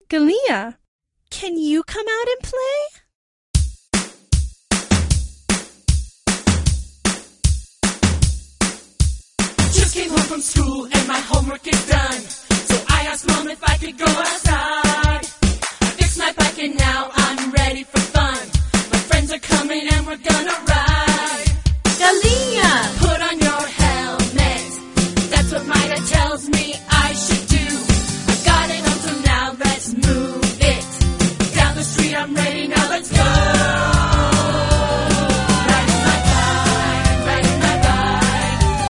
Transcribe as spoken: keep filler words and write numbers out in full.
Galia, can you come out and play? Just came home from school and my homework is done. So I asked Mom if I could go outside. I fixed my bike and now I'm ready for fun. My friends are coming and we're gonna ride.